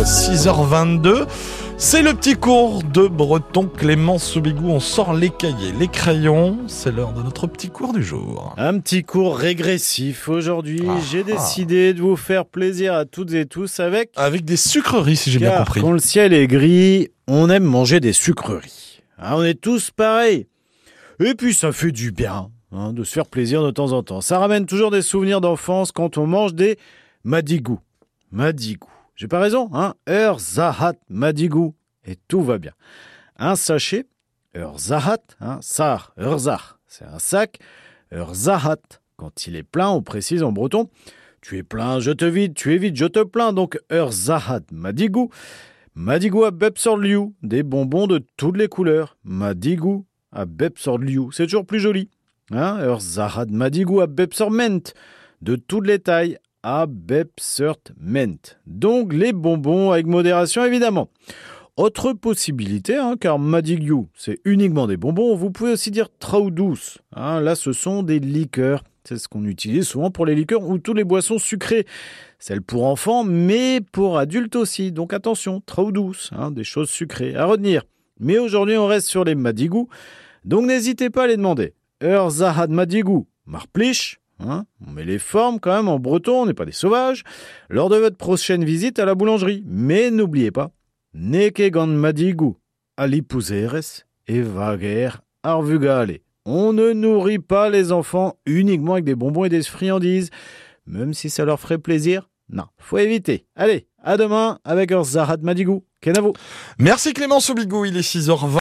6h22. C'est le petit cours de breton Clément Soubigou. On sort les cahiers, les crayons. C'est l'heure de notre petit cours du jour. Un petit cours régressif. Aujourd'hui, j'ai décidé de vous faire plaisir à toutes et tous avec des sucreries, si j'ai bien compris. Quand le ciel est gris, on aime manger des sucreries. On est tous pareils. Et puis ça fait du bien de se faire plaisir de temps en temps. Ça ramène toujours des souvenirs d'enfance quand on mange des madigou. Madigou. J'ai pas raison, Zahat Madigou. Et tout va bien. Un sachet, Zahat, Sar, Zar. C'est un sac, Zahat. Quand il est plein, on précise en breton. Tu es plein, je te vide, tu es vide, je te plains. Donc, Zahat Madigou. Madigou à Bepsorliou. Des bonbons de toutes les couleurs. Madigou à Bepsorliou. C'est toujours plus joli. Zahat Madigou à Bepsorment. De toutes les tailles. À Bepsorment. Donc les bonbons avec modération évidemment. Autre possibilité, car Madigou, c'est uniquement des bonbons, vous pouvez aussi dire Traudous. Là, ce sont des liqueurs. C'est ce qu'on utilise souvent pour les liqueurs ou toutes les boissons sucrées. Celles pour enfants, mais pour adultes aussi. Donc attention, Traudous, des choses sucrées à retenir. Mais aujourd'hui, on reste sur les Madigou. Donc n'hésitez pas à les demander. Zahad Madigou, Marplich. On met les formes quand même en breton, on n'est pas des sauvages, lors de votre prochaine visite à la boulangerie. Mais n'oubliez pas, Nekegan Madigou, Alipuzeres et Vager Arvugale. On ne nourrit pas les enfants uniquement avec des bonbons et des friandises, même si ça leur ferait plaisir. Non, faut éviter. Allez, à demain avec Zahat Madigou. Kenavo. Merci Clément Soubigou, il est 6h20.